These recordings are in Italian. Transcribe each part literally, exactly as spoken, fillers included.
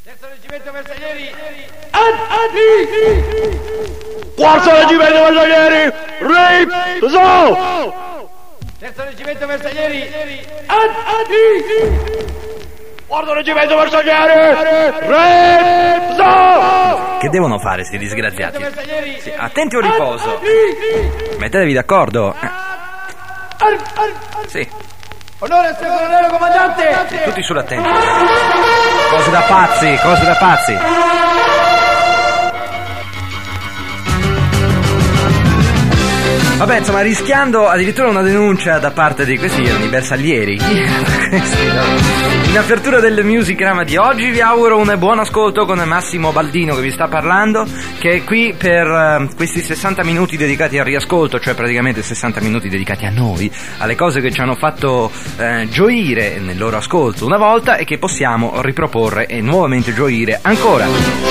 Terzo reggimento Bersaglieri. Quarto reggimento Bersaglieri. Riso. Terzo reggimento Bersaglieri. Quarto reggimento Bersaglieri. Riso. Che devono fare sti disgraziati? Sì, attenti al riposo. Mettetevi d'accordo. Sì. Onore, signor colonnello comandante. Tutti sull'attenti. Cose da pazzi, cose da pazzi. Vabbè, insomma, rischiando addirittura una denuncia da parte di questi erano i bersaglieri. In apertura del Musicrama di oggi vi auguro un buon ascolto con Massimo Baldino che vi sta parlando, che è qui per uh, questi sessanta minuti dedicati al riascolto, cioè praticamente sessanta minuti dedicati a noi, alle cose che ci hanno fatto uh, gioire nel loro ascolto una volta e che possiamo riproporre e nuovamente gioire ancora.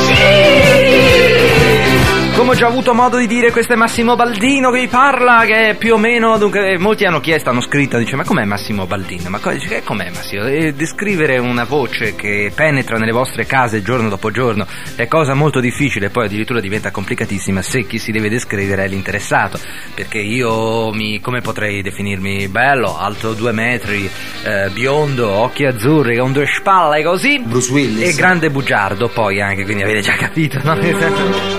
Come ho già avuto modo di dire, questo è Massimo Baldino che vi parla, che è più o meno, dunque, molti hanno chiesto, hanno scritto, dice ma com'è Massimo Baldino? Ma co- dice, com'è Massimo? E descrivere una voce che penetra nelle vostre case giorno dopo giorno è cosa molto difficile, poi addirittura diventa complicatissima se chi si deve descrivere è l'interessato, perché io mi, come potrei definirmi? Bello, alto due metri, eh, biondo, occhi azzurri, con due spalle così, Bruce Willis, e grande bugiardo poi anche, quindi avete già capito, no?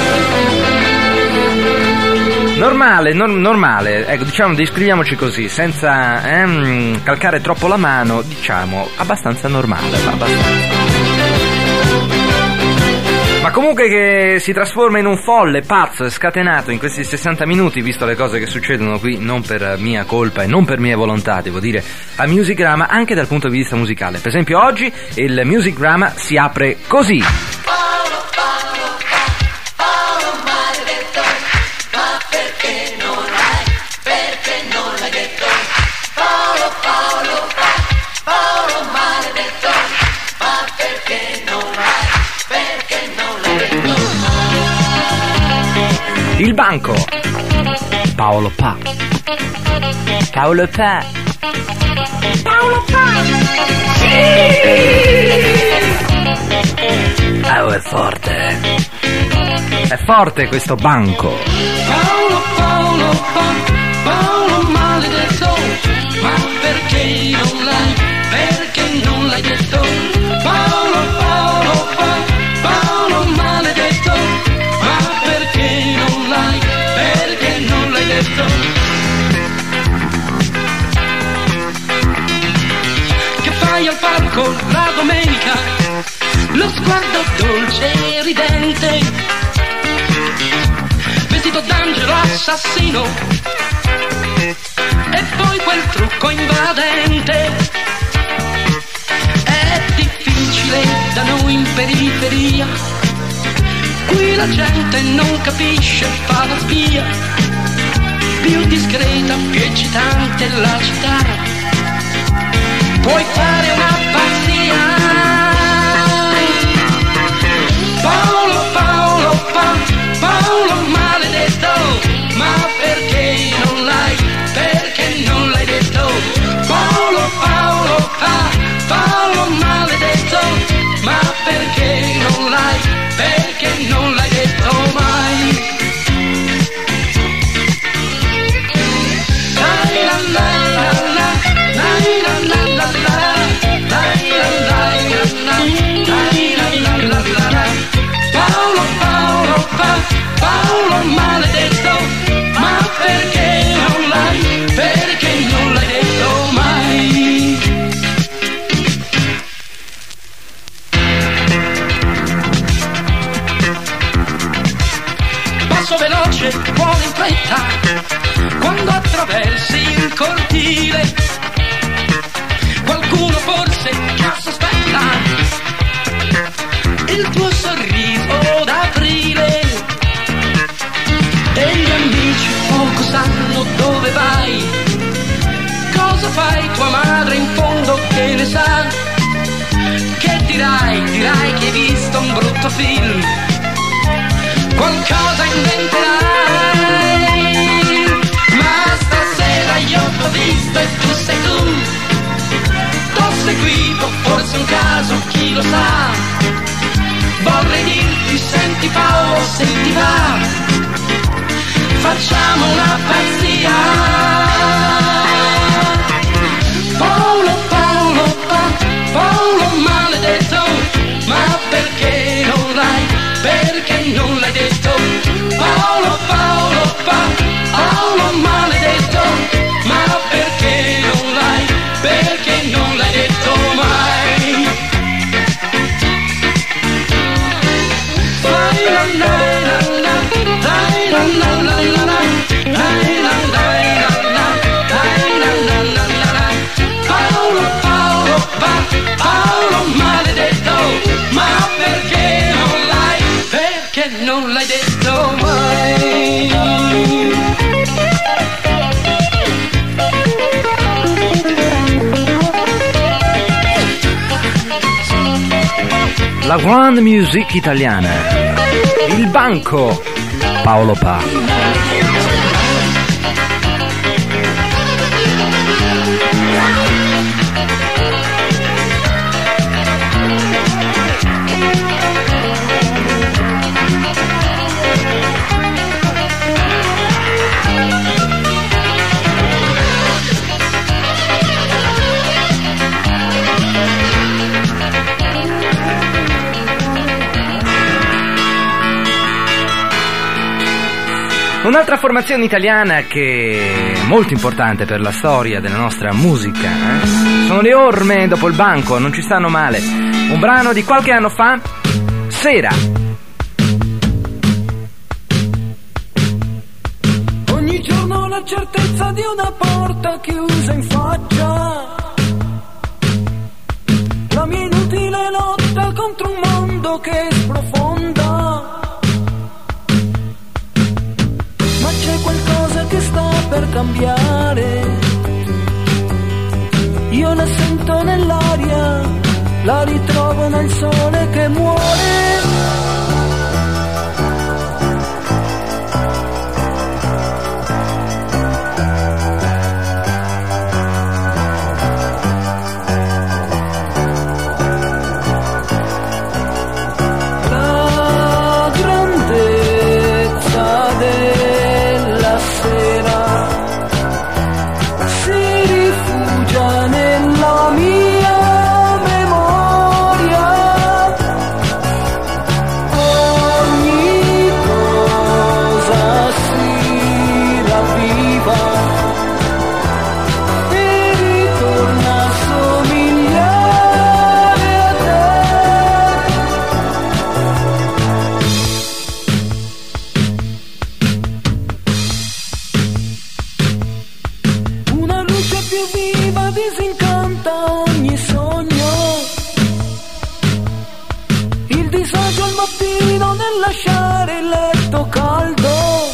Normale, no, normale, ecco, diciamo, descriviamoci così, senza ehm, calcare troppo la mano, diciamo, abbastanza normale, abbastanza. Ma comunque che si trasforma in un folle, pazzo e scatenato in questi sessanta minuti, visto le cose che succedono qui, non per mia colpa e non per mia volontà, devo dire, a Musicrama, anche dal punto di vista musicale. Per esempio oggi il Musicrama si apre così. Il banco. Paolo Pa. Paolo Pa. Paolo Pa. Sì! Oh, è forte. È forte questo banco. Paolo, Paolo Pa. Paolo maledetto. Ma perché non l'hai? Perché non l'hai detto? Paolo, Paolo Pa. Paolo maledetto. Ma perché non l'hai? Perché non l'hai detto? Che fai al parco la domenica? Lo sguardo dolce e ridente, vestito d'angelo assassino, e poi quel trucco invadente. È difficile da noi in periferia, qui la gente non capisce, fa la spia, più discreta, più eccitante la città, puoi fare una pazzia. Paolo, Paolo, Pa, Paolo maledetto, ma perché non l'hai, perché non l'hai detto? Paolo, Paolo, Pa, Paolo maledetto, ma perché non l'hai, perché non l'hai detto mai? Dai la la la la, dai la la la la, dai la la la la, dai la la la la. Paolo, Paolo, Pa, Paolo maledetto, ma perché non l'hai, perché non l'hai detto mai? Passo veloce, buono in fretta, quando attraversi il cortile, qualcuno forse già sospetta il tuo sorriso d'aprile, e gli amici poco sanno dove vai, cosa fai, tua madre in fondo che ne sa, che dirai, dirai che hai visto un brutto film, qualcosa inventerai, ma stasera io t'ho visto e tu sei tu, t'ho seguito, forse un caso, chi lo sa, facciamo una pazzia. Paolo, Paolo, pa, Paolo maledetto, ma perché non l'hai, perché non l'hai detto? Paolo, Paolo, pa, Paolo maledetto, ma perché non l'hai, perché non l'hai detto mai? Fai la la la la, dai la la la la la, dai la dai la la, dai la la la la la. Paolo, Paolo, pa, Paolo maledetto, ma perché non l'hai, perché non l'hai detto mai? La grande musique italiana, il banco, Paolo Pa. Un'altra formazione italiana che è molto importante per la storia della nostra musica, eh? Sono le Orme. Dopo il banco, non ci stanno male. Un brano di qualche anno fa, Sera. Ogni giorno la certezza di una porta chiusa in faccia, la mia inutile lotta contro un mondo che sprofonda. C'è qualcosa che sta per cambiare, io la sento nell'aria, la ritrovo nel sole che muore. Lasciare il letto caldo,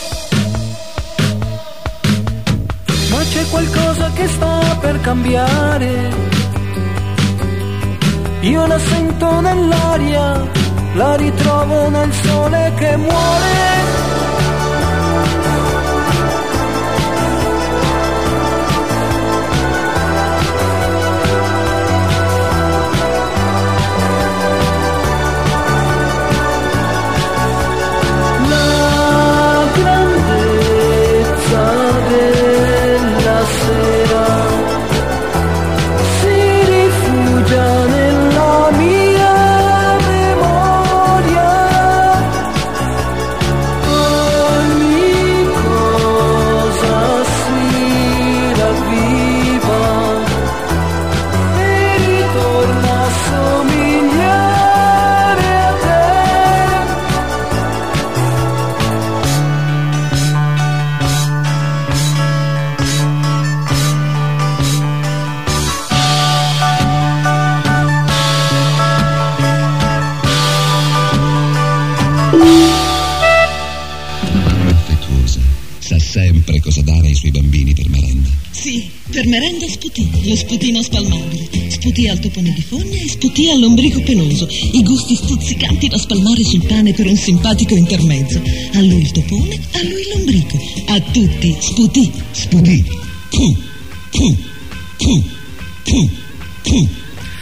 ma c'è qualcosa che sta per cambiare, io la sento nell'aria, la ritrovo nel sole che muore. Sempre cosa dare ai suoi bambini per merenda. Sì, per merenda Sputì, lo sputino spalmabile. Sputì al topone di fogna e Sputì al lombrico penoso. I gusti stuzzicanti da spalmare sul pane per un simpatico intermezzo. A lui il topone, a lui il lombrico. A tutti Sputì. Sputì. Puh, puh, puh, puh, puh.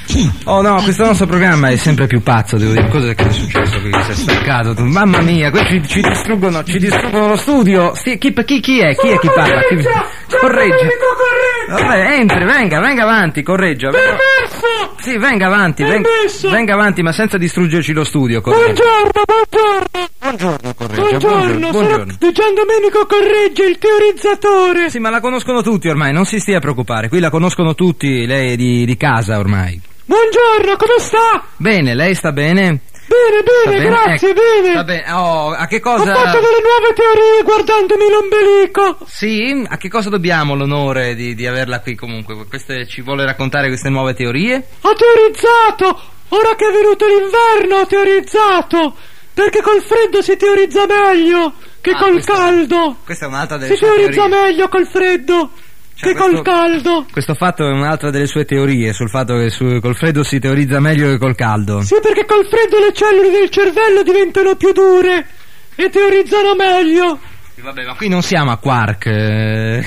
Oh no, questo nostro programma è sempre più pazzo, devo dire. Cosa è successo qui? Si è staccato. Mamma mia, qui ci, ci distruggono, ci distruggono lo studio. Sì, chi, chi, chi è? Chi è chi parla? Chi... Corregge. Vabbè, entri, venga, venga avanti, correggia. Venga... Sì, venga avanti, venga, venga avanti, ma senza distruggerci lo studio. Correggia. Buongiorno, buongiorno. Buongiorno, correggia. Buongiorno, Buongiorno, buongiorno. sono Gian Domenico Correggia, il teorizzatore. Sì, ma la conoscono tutti ormai, non si stia a preoccupare. Qui la conoscono tutti, lei è di, di casa ormai. Buongiorno, come sta? Bene, lei sta bene? Bene, bene, bene? grazie, Ecco, bene. Va bene. Oh, a che cosa... Ho fatto delle nuove teorie guardandomi l'ombelico. Sì? A che cosa dobbiamo l'onore di, di averla qui comunque? Queste, ci vuole raccontare queste nuove teorie? Ho teorizzato! Ora che è venuto l'inverno ho teorizzato! Perché col freddo si teorizza meglio che Ah, col questa- caldo! Questa è un'altra delle Si sue teorizza teorie. meglio col freddo Cioè, che questo- col caldo! Questo fatto è un'altra delle sue teorie, sul fatto che su- col freddo si teorizza meglio che col caldo. Sì, perché col freddo le cellule del cervello diventano più dure e teorizzano meglio! Sì, vabbè, ma qui non siamo a Quark. eh,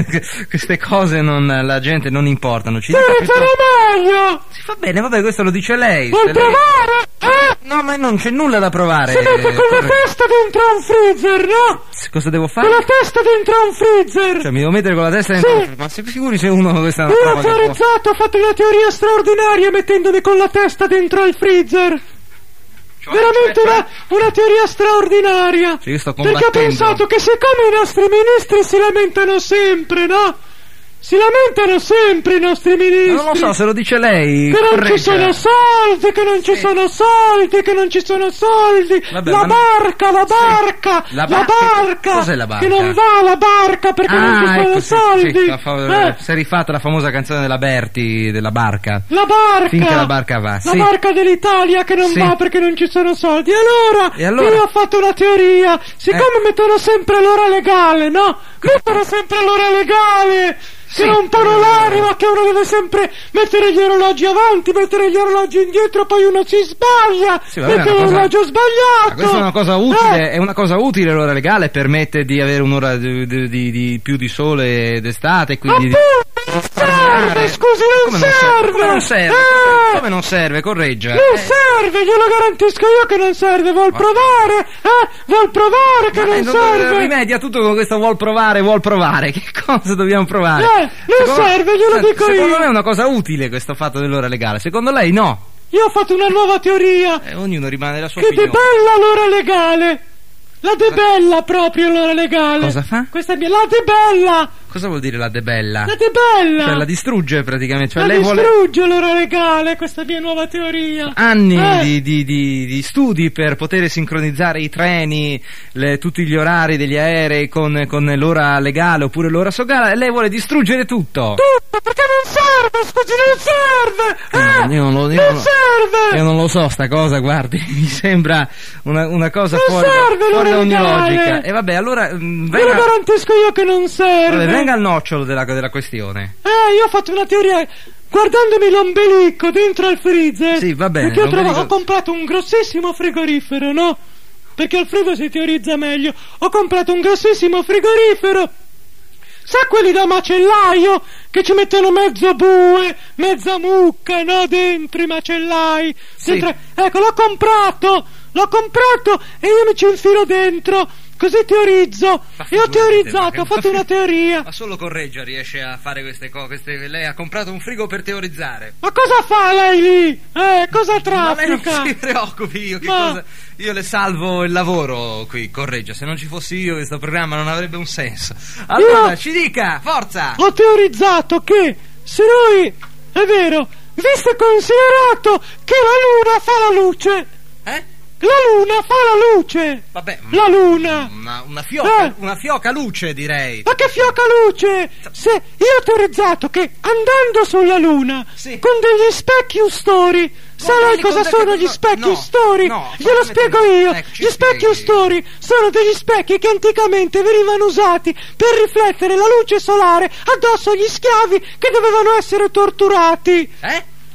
Queste cose non, la gente non importano. Ci dica Teorizzano questo- meglio! Sì, va bene, vabbè, questo lo dice lei. Vuol Se lei- provare? Eh? No, ma non c'è nulla da provare. Si mette con la corre- testa dentro a un freezer, no? Cosa devo fare? Con la testa dentro a un freezer! Cioè, mi devo mettere con la testa dentro. Sì. Ma si figuri se uno questa è una Io prova ho che può- teorizzato, ho fatto una teoria straordinaria mettendomi con la testa dentro al freezer. Cioè, Veramente cioè, una, una teoria straordinaria. Cioè, io sto Perché ho combattendo. pensato che siccome i nostri ministri si lamentano sempre, no? Si lamentano sempre i nostri ministri. Ma non lo so, se lo dice lei. Che non correggia. ci sono soldi, che non ci Sì. sono soldi, che non ci sono soldi. Vabbè, la ma- barca, la barca, La la barca? barca. Cos'è la barca? Che non va la barca perché non ci Ah, sono ecco, sì, soldi. sì, la fa- Eh, si è rifatta la famosa canzone della Berti, della barca. La barca. Finché la barca va, La sì. barca dell'Italia che non Sì. va perché non ci sono soldi. E allora, E allora? io ho fatto una teoria. Siccome Eh. mettono sempre l'ora legale, no? Mettono sempre l'ora legale. Sì. Che rompono l'anima, che uno deve sempre mettere gli orologi avanti, mettere gli orologi indietro, poi uno si sbaglia, Sì, vabbè, è mette una cosa- l'orologio sbagliato. Ma questa è una cosa utile, Eh, è una cosa utile l'ora legale, permette di avere un'ora di, di- di- di più di sole d'estate, quindi... appunto, non serve, scusi, non Come non serve? Come non serve? Eh. Come non serve? Correggia. Non serve, glielo garantisco io che non serve. Vuol provare? Eh? Vuol provare che Ma non non serve? rimedia tutto con questo vuol provare, vuol provare. Che cosa dobbiamo provare? Eh, non serve, glielo Senti, dico secondo io. me è una cosa utile questo fatto dell'ora legale. Secondo lei no. Io ho fatto una nuova teoria. Eh, ognuno rimane nella sua Che opinione. debella l'ora legale. La debella proprio l'ora legale. Cosa fa? Questa è mia. La debella. Cosa vuol dire la debella? La debella. Cioè la distrugge praticamente. Cioè La lei vuole distrugge l'ora legale. Questa è mia nuova teoria. anni Eh. di, di- di- di studi per poter sincronizzare i treni, le- tutti gli orari degli aerei con, con l'ora legale oppure l'ora sogale, e lei vuole distruggere tutto. Tutto perché non serve. Scusi, non serve. Eh, Io non lo- io non non- serve. Io non lo so sta cosa, guardi, mi sembra una, una cosa Non fuori, serve fuori da l'ora ogni legale. logica. E vabbè, allora mm, Ve lo venga, garantisco io che non serve. vabbè, venga al nocciolo della, della questione. Eh, io ho fatto una teoria guardandomi l'ombelico dentro al freezer. Sì, va bene, Perché ho, trovato, l'ombelico- ho comprato un grossissimo frigorifero, no? Perché al freddo si teorizza meglio. Ho comprato un grossissimo frigorifero. Sa quelli da macellaio che ci mettono mezzo bue, mezza mucca, no? Dentro i macellai. Sì. Dentro- Ecco, l'ho comprato. L'ho comprato e io mi ci infilo dentro. Così teorizzo. Ma E ho figurati, teorizzato, ma ho che- fatto una teoria. Ma solo Correggia riesce a fare queste cose. Lei ha comprato un frigo per teorizzare. Ma cosa fa lei lì? Eh, cosa Ma lei non traffica? si preoccupi, io che Ma- cosa. Io le salvo il lavoro qui, Correggia. Se non ci fossi io, questo programma non avrebbe un senso. Allora, Io- ci dica, forza! Ho teorizzato che se noi, è vero, visto e considerato che la luna fa la luce, Eh? la luna fa la luce, Vabbè, la luna. Una, una fioca, Eh. una fioca luce, direi. Ma che fioca luce! Se io ho teorizzato che andando sulla luna Sì. con degli specchi ustori, sa Con lei quelli- cosa con sono de- gli no, specchi no, ustori? no, Glielo assolutamente spiego no. io. Ecco, ci Gli specchi spieghi. ustori sono degli specchi che anticamente venivano usati per riflettere la luce solare addosso agli schiavi che dovevano essere torturati. Eh?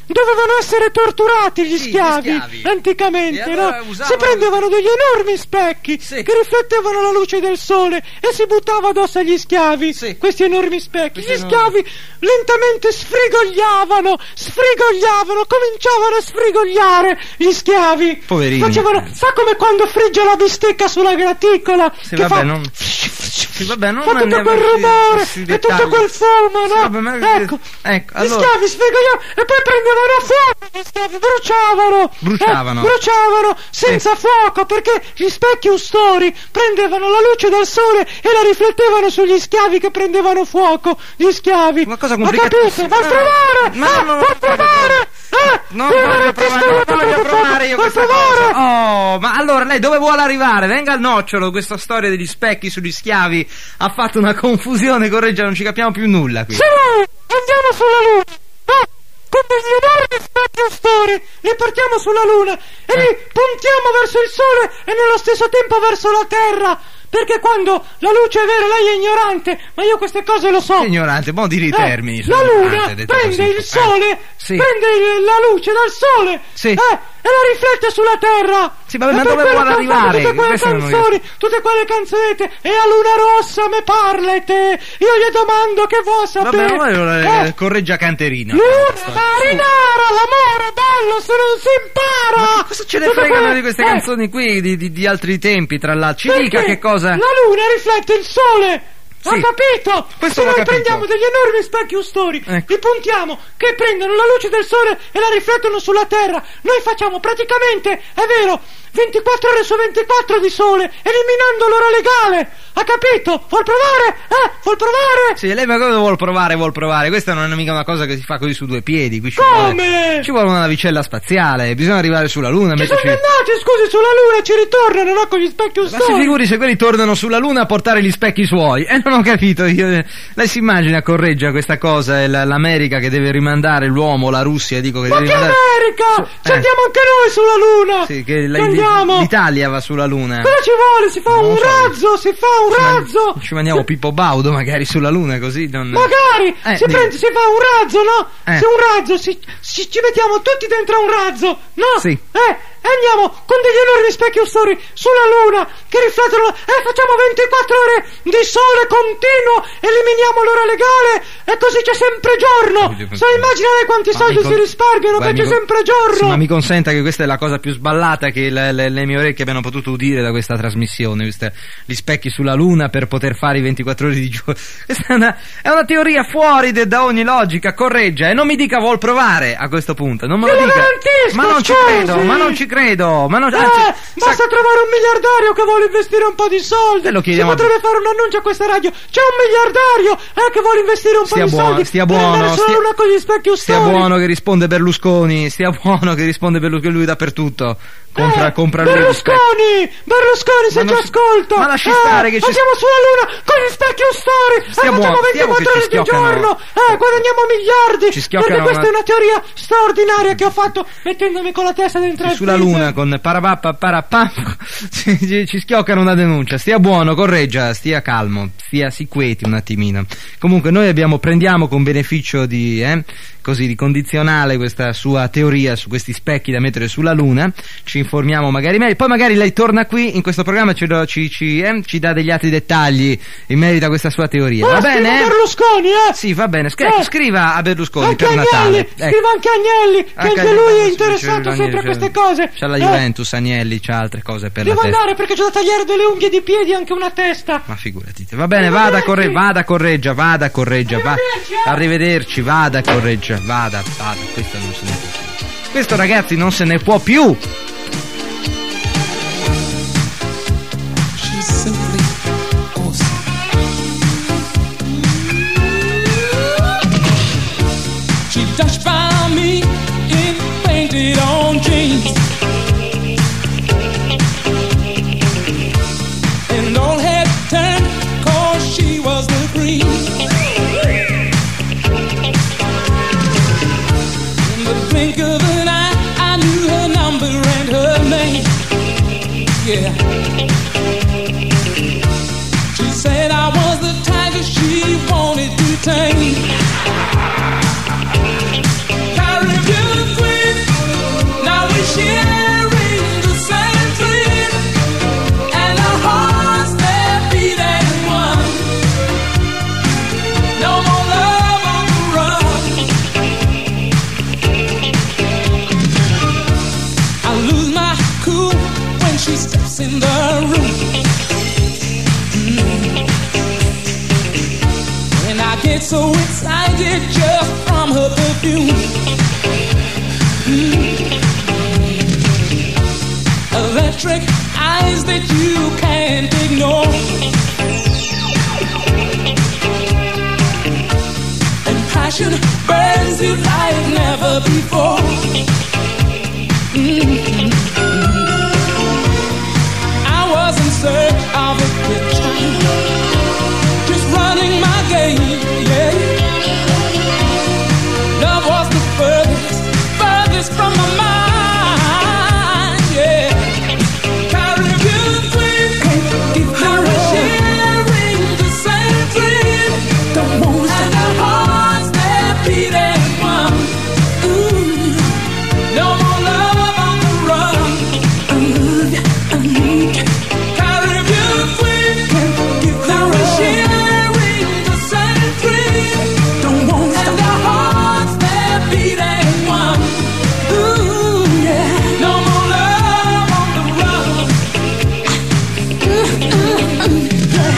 dovevano essere torturati gli Sì, gli schiavi, schiavi. anticamente, E allora no? usavano- Si prendevano degli enormi specchi Sì. che riflettevano la luce del sole e si buttava addosso agli schiavi Sì. questi enormi specchi. Questi Gli enormi- schiavi lentamente sfrigogliavano, sfrigogliavano, cominciavano a sfrigogliare gli schiavi. Poverini. Facevano, sa come quando frigge la bistecca sulla graticola? Sì, che vabbè, fa... non... Sì, vabbè, non fa tutto andiamo quel in rumore questi e dettagli. tutto quel fumo, Sì, no? vabbè, ma- ecco, ecco, gli allora- schiavi sfrigogliavano e poi prendevano fuoco, gli schiavi bruciavano, Bruciavano. eh, bruciavano senza fuoco, perché gli specchi ustori prendevano la luce del sole e la riflettevano sugli schiavi che prendevano fuoco. Gli schiavi, Una cosa ha complicatissima. capito? Vuoi provare? Ma eh, non- vuoi provare? Eh, Non eh, voglio ti provare, sto- non voglio provare io vuoi questa provare? cosa. Oh, ma allora lei dove vuole arrivare? Venga al nocciolo, questa storia degli specchi sugli schiavi ha fatto una confusione, correggia, non ci capiamo più nulla qui. Se noi andiamo sulla Luna, eh, con degli enormi specchi ustori, li portiamo sulla Luna e li puntiamo verso il Sole e nello stesso tempo verso la Terra. Perché quando la luce è vera, lei è ignorante, ma io queste cose lo so. È ignorante, mo dire i Eh, termini. la sono Luna ignorante, detto prende così. il Sole, Eh, sì. prende il- la luce dal Sole, Sì. eh, e la riflette sulla Terra. Sì, vabbè, E ma per dove quello vuole che ho fatto arrivare? Tutte quelle Questo non canzoni, tutte quelle canzonette, e a Luna Rossa me parlate. Io gli domando che vuoi sapere. Vabbè, ma Eh, eh, correggia Canterina. Luna marinara, l'amore è bello se non si impara. Ma cosa ce ne Tutte fregano quelle- di queste eh, canzoni qui, di, di- di altri tempi, tra l'altro? Ci perché dica che cosa... La luna riflette il sole. Sì. Ha capito? Questo Se l'ho noi capito. prendiamo degli enormi specchi ustori, Ecco. li puntiamo, che prendono la luce del sole e la riflettono sulla terra, noi facciamo praticamente, è vero, ventiquattro ore su ventiquattro di sole, eliminando l'ora legale. Ha capito? Vuol provare? Eh? Vuol provare? Sì, lei ma cosa vuol provare, vuol provare? Questa non è mica una cosa che si fa così su due piedi. Qui ci Come? Vuole, ci vuole una navicella spaziale, bisogna arrivare sulla Luna, Ci sono metterci... andati, scusi, sulla luna e ci ritornano, no? Con gli specchi Ma si ustori. figuri se quelli tornano sulla Luna a portare gli specchi suoi. E eh, non ho capito io. Lei si immagina, correggia questa cosa, è la- l'America che deve rimandare l'uomo, la Russia, dico che Ma deve che rimandare... America? Ci eh. andiamo anche noi sulla luna. Sì, che la- Ci andiamo. l'Italia va sulla Luna. Cosa ci vuole? Si fa Non un lo so. razzo, si fa un razzo. Ci mandiamo Pippo Baudo magari sulla Luna così non... Magari Eh, si dico. prende, si fa un razzo, no? Eh. Se un razzo, si, si- ci mettiamo tutti dentro a un razzo, no? Sì. Eh, e andiamo con degli enormi specchi ustori sulla luna che riflettono e eh, facciamo ventiquattro ore di sole continuo, eliminiamo l'ora legale e così c'è sempre giorno. So immaginare quanti Ma soldi mi con- si risparmiano Guarda, che c'è mi con- sempre giorno. Sì, ma mi consenta che questa è la cosa più sballata che le, le- le mie orecchie abbiano potuto udire da questa trasmissione, questa- gli specchi sulla Luna per poter fare i ventiquattro ore di giorno. Questa è una, è una teoria fuori de- da ogni logica, correggia, e non mi dica vuol provare a questo punto, non me lo Glielo dica. garantisco, Ma non ci scusi. credo, ma non ci credo, ma non, Eh, anzi, basta sa- trovare un miliardario che vuole investire un po' di soldi. E lo Si chiediamo a- potrebbe fare un annuncio a questa radio. C'è un miliardario eh, che vuole investire un Stia po' di buono, soldi. stia per buono, andare sulla stia- luna con gli specchi Stia ustori. buono che risponde Berlusconi, stia buono che risponde Berlusconi, lui dappertutto. Compra, Eh, compra lui gli specchi. Berlusconi, Berlusconi, se Ma ci non si- ascolta. ma lasci Eh, stare che ci- andiamo sulla luna con gli specchi ustori. Stia e facciamo buono, stiamo che ventiquattro ore ci di schioccano. giorno. Eh, guadagniamo miliardi. Ci schioccano perché questa una- è una teoria straordinaria che ho fatto mettendomi con la testa dentro al Sulla freezer. Luna con parapappa parapam ci, ci- ci schioccano una denuncia. Stia buono, correggia, stia calmo, stia si quieti un attimino. Comunque noi abbiamo prendiamo con beneficio di eh, così di condizionale questa sua teoria su questi specchi da mettere sulla Luna. Ci informiamo magari meglio, poi magari lei torna qui in questo programma e ci, do- ci, ci, eh, ci dà degli altri dettagli in merito a questa sua teoria. Ah, Va scrivo bene? Berlusconi, eh? Sì, va bene. Scri- Eh. Scriva a Berlusconi Anche per Agnelli, Natale. Ecco. scriva anche Agnelli, che Anche anche lui Agnelli, è sì, interessato c'è- sempre a c'è- queste cose. C'ha la Eh, Juventus, Agnelli, c'ha altre cose per Devo la testa. andare perché c'ho da tagliare delle unghie di piedi e anche una testa. Ma figurati. Va bene, vada a corre- vada a correggia, vada a correggia, va- Arrivederci, eh. arrivederci, vada a correggia, vada, vada, questo non se ne può più. Questo ragazzi non se ne può più. She's simply awesome. She touched by me in painted on jeans and all had turned cause she was the queen. In the blink of an eye I knew her number and cool when she steps in the room. Mm. And I get so excited just from her perfume. Mm. Electric eyes that you can't ignore. And passion burns you like never before. Mm-hmm. I was in search of a picture, just running my game, yeah. Love was the furthest, furthest from my mind, yeah. Caribbean queen, now we're sharing the same dream. Don't want to and our hearts they're beating one. Ooh, no more love on the run. I love you, I need you. Caribbean queen, now we're sharing the same dream. Don't want to and our hearts they're beating one. Ooh, yeah, no more love on the run. Ooh, ooh, ooh, yeah.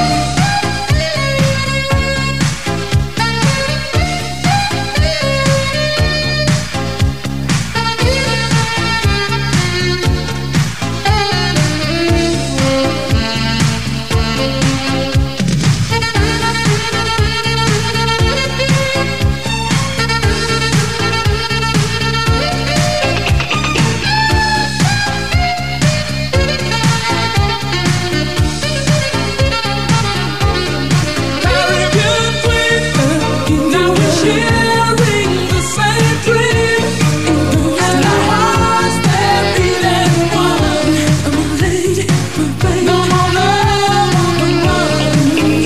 Caribbean queen, now we're sharing the same dream. And our hearts they're beating one. Lady, no more love on the run.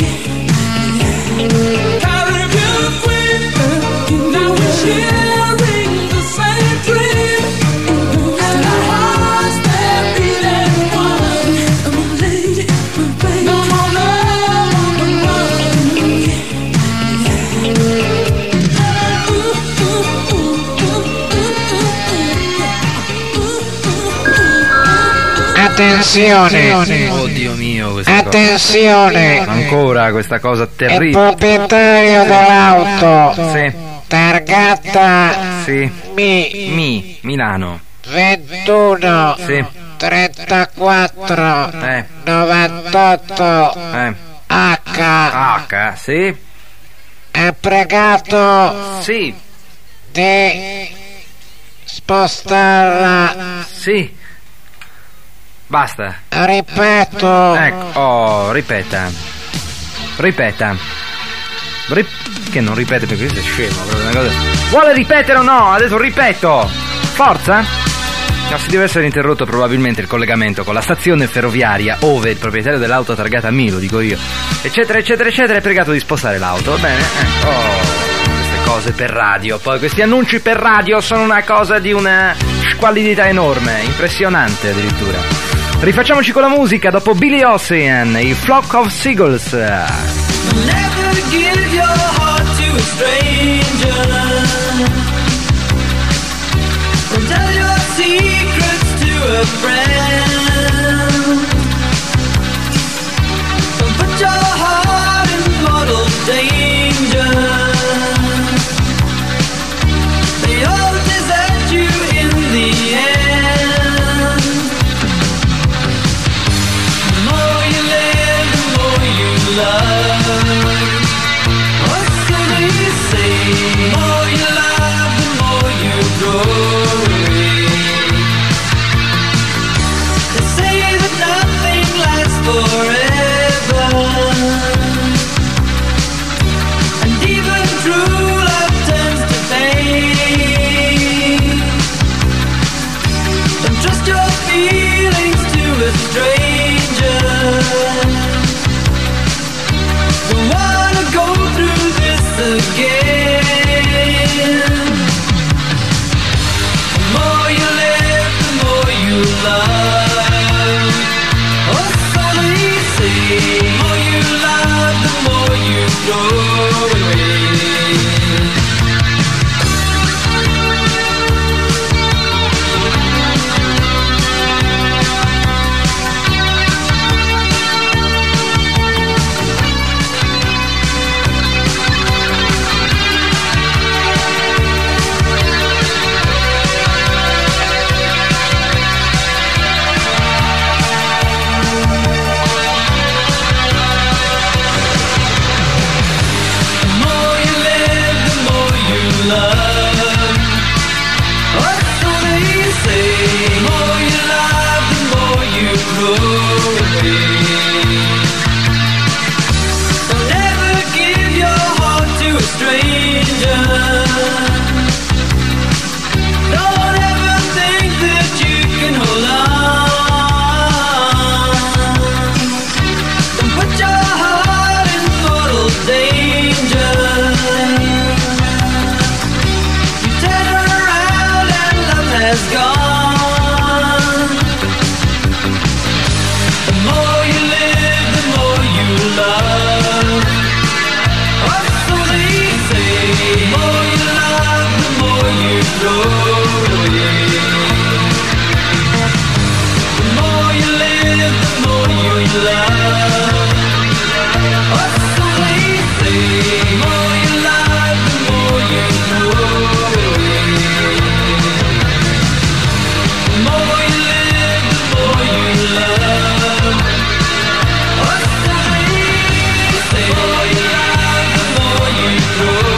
Caribbean queen, now we're sharing the same dream. And our hearts they're beating one. Lady, no more love on the run. Attenzione, Oddio mio, questa attenzione, cosa. Ancora questa cosa il terribile. proprietario dell'auto Sì, targata sì. Mi Mi, Milano. ventuno Sì, trentaquattro eh, novantotto eh. H H, sì, ha pregato sì, di spostarla, sì. Basta. ripeto, Ecco, oh, ripeta. Ripeta. Rip- che non ripete perché questo è scemo, proprio una cosa. Vuole ripetere o no? Ha detto ripeto. Forza? No, si deve essere interrotto probabilmente il collegamento con la stazione ferroviaria ove il proprietario dell'auto targata Mi, lo dico io, eccetera eccetera eccetera, è pregato di spostare l'auto, va bene? Eh. Oh, queste cose per radio, poi questi annunci per radio sono una cosa di una squallidità enorme, impressionante addirittura. Rifacciamoci con la musica dopo Billy Ocean, i Flock of Seagulls. Never give your heart to a stranger. Don't tell your secrets to a friend. Don't put your heart in mortal danger. They all desert you in the end. The more you live, the more you love. Or so they say. The more you love, the more you grow away. They say that nothing lasts forever, and even true love turns to pain. Don't trust your feelings to a stranger. Don't wanna go through this again. The more you live, the more you love. Oh, so they say. The more you love, the more you grow away. away. So never give your heart to a stranger. Don't ever think that you can hold on. Don't put your heart in mortal danger. You turn around and love has gone. The more you live, the more you love. Oh, so they say, the more you love, the more you throw away. The more you live, the more you love. Oh, so they say, the more you love, the more you throw away. The more you live, the more you love. Oh, so they say, the more you love, the more you throw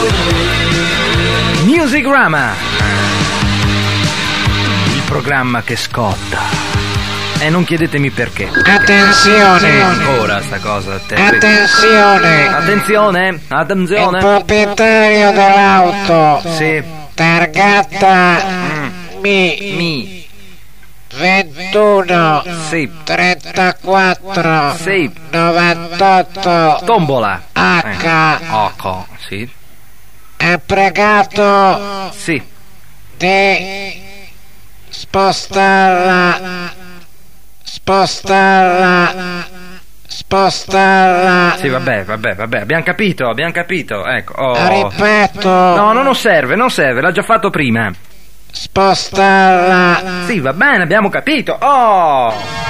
away. Musicrama, il programma che scotta. E non chiedetemi perché. Attenzione! Ancora sta cosa. te- Attenzione! Attenzione, Il attenzione. proprietario dell'auto Sì, targata Mi mi, ventuno sì, trentaquattro sì, novantotto tombola. H Oco, sì, ha pregato sì. di spostarla spostarla spostarla Sì, vabbè, vabbè, vabbè, abbiamo capito, abbiamo capito, ecco. Oh. ripeto No, no, non serve, non serve, l'ha già fatto prima. spostarla Sì, va bene, abbiamo capito. Oh!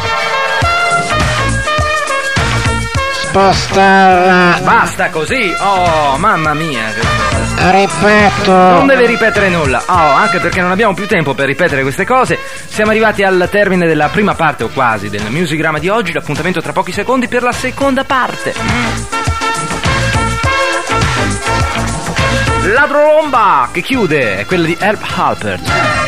spostarla Basta così. Oh, mamma mia. ripeto Non deve ripetere nulla. Oh, anche perché non abbiamo più tempo per ripetere queste cose. Siamo arrivati al termine della prima parte, o quasi, del Musicrama di oggi. L'appuntamento tra pochi secondi per la seconda parte. La tromba che chiude è quella di Herb Alpert.